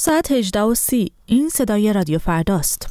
ساعت 18:30. این صدای رادیو فرداست.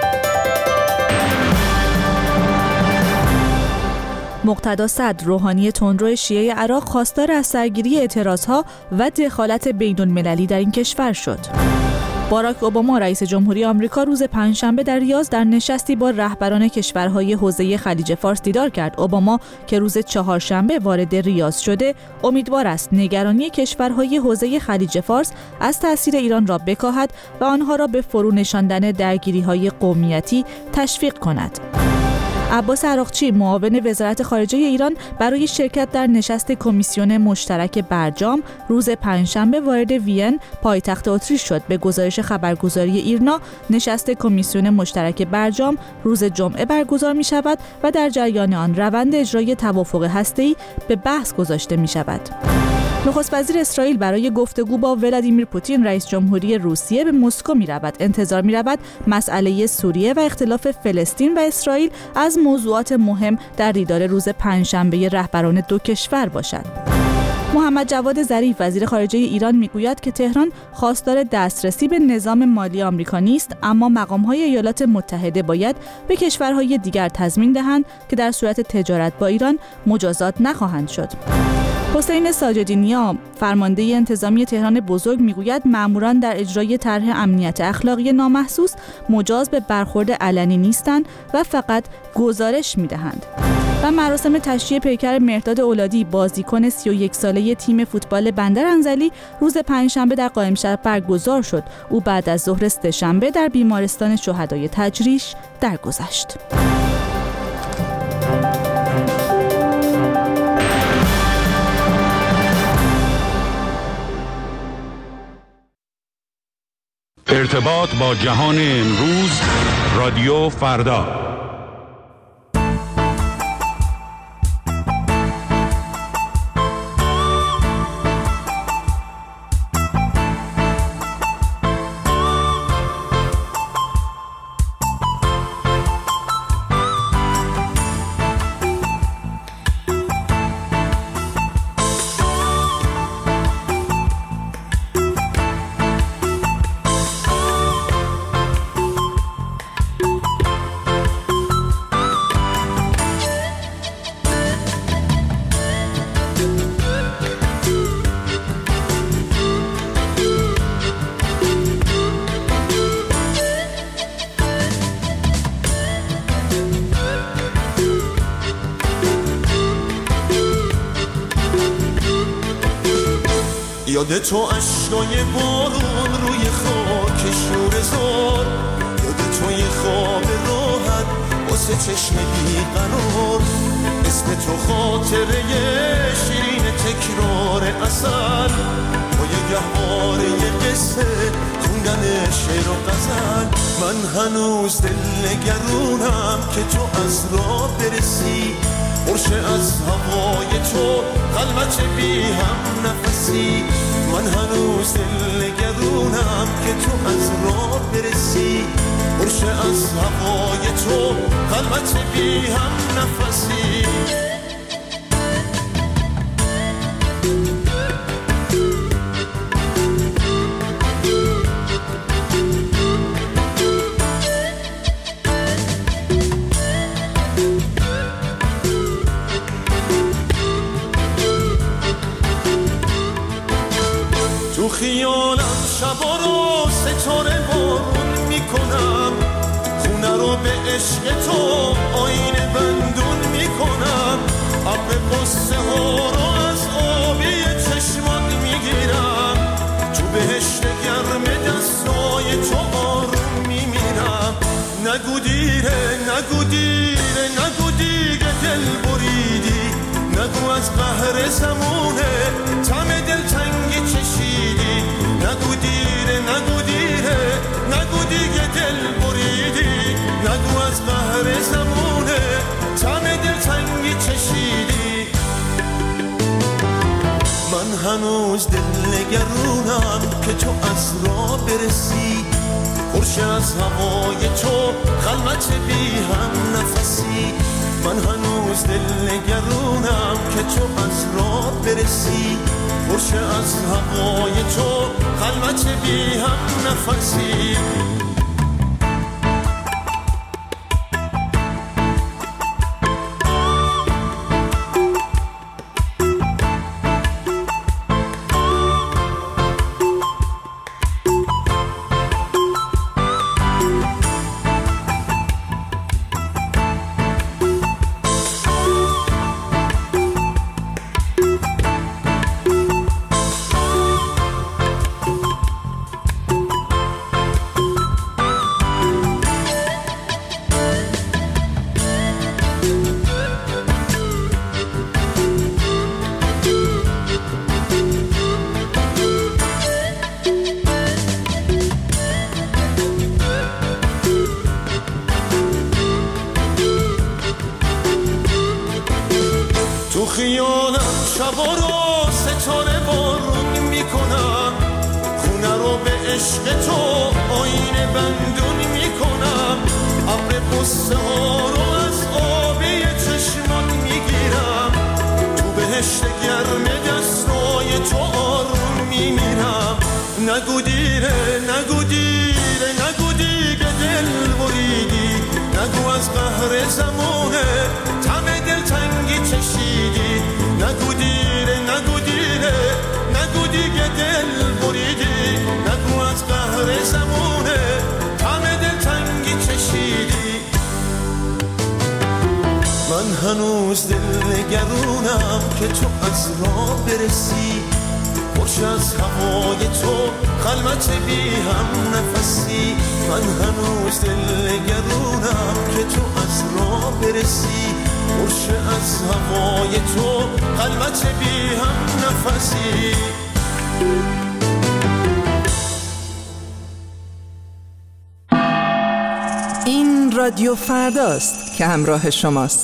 مقتدا صدر روحانی تندرو شیعه عراق خواستار از سرگیری اعتراضها و دخالت بین‌المللی در این کشور شد. باراک اوباما رئیس جمهوری آمریکا روز پنجشنبه در ریاض در نشستی با رهبران کشورهای حوزه خلیج فارس دیدار کرد. اوباما که روز چهارشنبه وارد ریاض شده، امیدوار است نگرانی کشورهای حوزه خلیج فارس از تأثیر ایران را بکاهد و آنها را به فرو نشاندن درگیری‌های قومیتی تشویق کند. عباس عراقچی معاون وزارت خارجه ایران برای شرکت در نشست کمیسیون مشترک برجام روز پنجشنبه وارد وین پایتخت اتریش شد. به گزارش خبرگزاری ایرنا نشست کمیسیون مشترک برجام روز جمعه برگزار می شود و در جریان آن روند اجرای توافق هسته‌ای به بحث گذاشته می شود. نخست وزیر اسرائیل برای گفتگو با ولادیمیر پوتین رئیس جمهوری روسیه به مسکو می رود. انتظار می رود مسئله سوریه و اختلاف فلسطین و اسرائیل از موضوعات مهم در دیدار روز پنجشنبه رهبران دو کشور باشد. محمد جواد ظریف وزیر خارجه ایران میگوید که تهران خواستار دسترسی به نظام مالی آمریکا نیست، اما مقام‌های ایالات متحده باید به کشورهای دیگر تضمین دهند که در صورت تجارت با ایران مجازات نخواهند شد. حسین ساجدی‌نیا فرمانده انتظامی تهران بزرگ میگوید ماموران در اجرای طرح امنیت اخلاقی نامحسوس مجاز به برخورد علنی نیستند و فقط گزارش میدهند. و مراسم تشییع پیکر مهرداد اولادی بازیکن 31 ساله تیم فوتبال بندر انزلی روز پنجشنبه در قائمشهر برگزار شد. او بعد از ظهر سه‌شنبه در بیمارستان شهدای تجریش درگذشت. ارتباط با جهان امروز، رادیو فردا. یاد تو اشکای بارون روی خاک شوره زار، یاد تو یه خواب راحت واسه چشم بیقرار، اسم تو خاطره شیرین تکرار اصل، با یه گهواره یه قصه خوندن شعر و غزل. من هنوز دل نگرونم که تو از راه برسی، برشه از هوای تو خلوت بی هم نفسی. من هنوز دل نگرونم که تو از راه برسی، برشه از هوای تو خلوت بی هم نفسی. تو خیالم شبا رو ستاره بارون میکنم، خونه رو به عشق تو آینه بندون میکنم، ابر قصه ها رو از آبی چشمات میگیرم، تو بهشت گرم دستای تو آروم میمیرم. نگو دیره نگو دیره نگو دیگه دل بریدی، نگو از قهر زمونه تم دل تنگی چشیدی. نگو دیره نگو دیره نگو دیگه دل بریدی، نگو از قهر زمونه تم دل تنگی چشیدی. من هنوز دل نگرونم که تو از راه برسی، خورشه از هوای تو خلوت بی هم نفسی. من هنوز دل نگرونم که تو از راه برسی، خورشه از هوای تو خلوت بی هم نفسی. تو خیالم شبا رو ستاره بارون میکنم، خونه رو به عشق تو آینه بندون میکنم، ابر قصه ها رو از آبی چشمات میگیرم، تو بهشت گرم دستای تو آروم میمیرم. نگو دیره نگو دیره نگو دیگه دل بریدی، نگو از قهر زمانه طمع دلتنگی چشیدی، نگو دیره نگو دیره نگو دیگه دل بریدی، نگو از قهر زمانه طمع دلتنگی چشیدی. من هنوز دلنگرونم که تو از راه برسی، خوش از هوای تو خلوت بی هم نفسی. من هنوز دلنگرونم که تو از راه برسی، خوش از هوای تو خلوت بی هم نفسی. این رادیو فرداست که همراه شماست.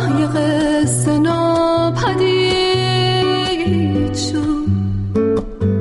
قصه ناپدید شد.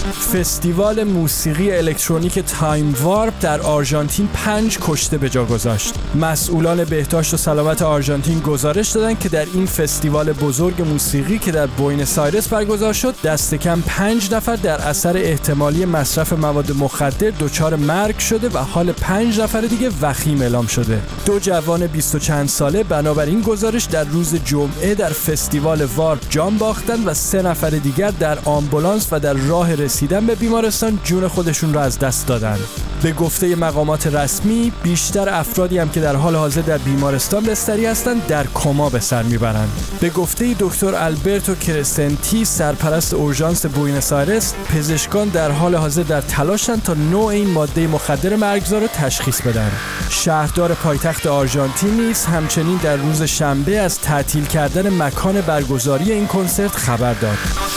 فستیوال موسیقی الکترونیک تایم وارپ در آرژانتین 5 کشته به جا گذاشت. مسئولان بهداشت و سلامت آرژانتین گزارش دادند که در این فستیوال بزرگ موسیقی که در بوئنوس آیرس برگزار شد، دست کم 5 نفر در اثر احتمالی مصرف مواد مخدر دچار مرگ شده و حال 5 نفر دیگه وخیم اعلام شده. 2 جوان 20 و چند ساله بنابراین گزارش در روز جمعه در فستیوال وارپ جان باختند و 3 نفر دیگر در آمبولانس و در راه رسیدن به بیمارستان جون خودشون را از دست دادند. به گفته مقامات رسمی، بیشتر افرادی هم که در حال حاضر در بیمارستان بستری هستند در کما به سر میبرند. به گفته دکتر آلبرتو کرسنتی، سرپرست اورژانس بوئنوس آیرس، پزشکان در حال حاضر در تلاشند تا نوع این ماده مخدر مرگزا را تشخیص بدن. شهردار پایتخت آرژانتین نیز همچنین در روز شنبه از تعطیل کردن مکان برگزاری این کنسرت خبر داد.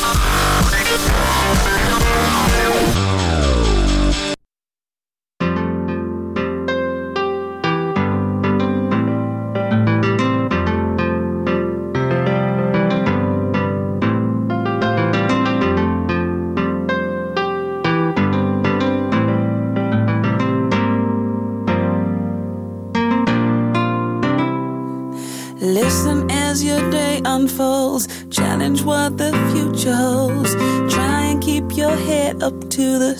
Listen as your day unfolds, challenge what the future holds. Try and keep your head up to the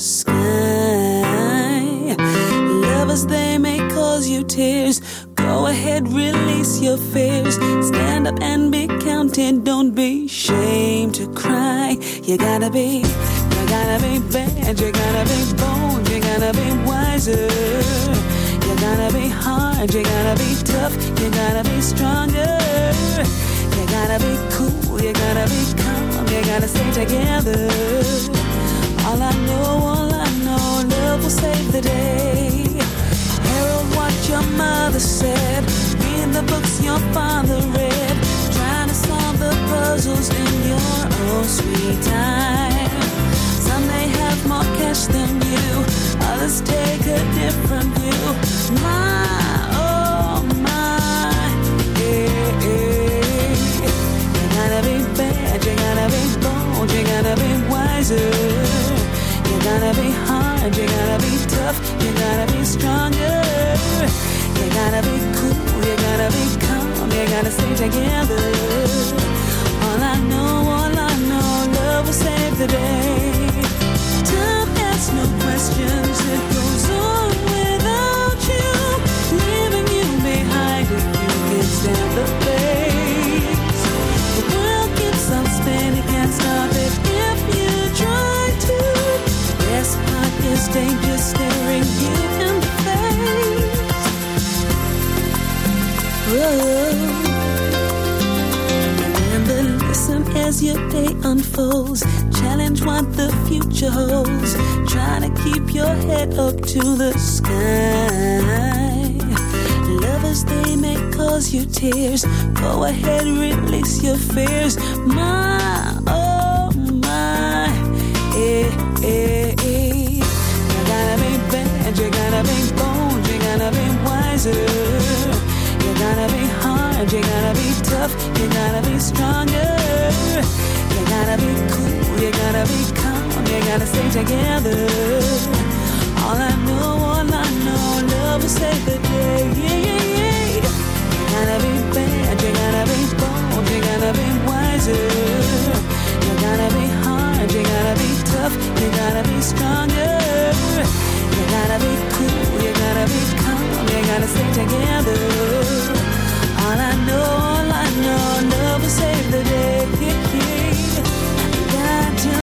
sky. Lovers, they may cause you tears. Go ahead, release your fears. Stand up and be counted, don't be ashamed to cry. You gotta be bad, you gotta be bold, you gotta be wiser. You gotta be hard, you gotta be tough, you gotta be stronger. You gotta be cool, you gotta be calm, you gotta stay together. All I know, love will save the day. Herald what your mother said, read the books your father read, trying to solve the puzzles in your own sweet time. Some may have more cash than you, others take a different view. My, oh my, yeah, yeah. You gotta be bad, you gotta be bold, you gotta be wiser. You gotta be hard, you gotta be tough, you gotta be stronger. You gotta be cool, you gotta be calm, you gotta stay together. All I know, love will save the day. Time asks no questions, it goes on without you, leaving you behind if you can stand the pace. The world keeps on spinning, can't stop it if you try to. The best part is danger staring you in the face. Whoa. Listen as your day unfolds, challenge what the future holds. Try to keep your head up to the sky. Lovers, they may cause you tears. Go ahead, release your fears. My, oh my, eh, eh, eh. You gotta be bad, you gotta be bold, you gotta be wiser. You gotta be hard, you gotta be tough, you gotta be stronger. You gotta be cool, you gotta be calm, you gotta stay together. All I know, love will save the day. Yeah, yeah, yeah. You gotta be bad, you gotta be bold, you gotta be wiser.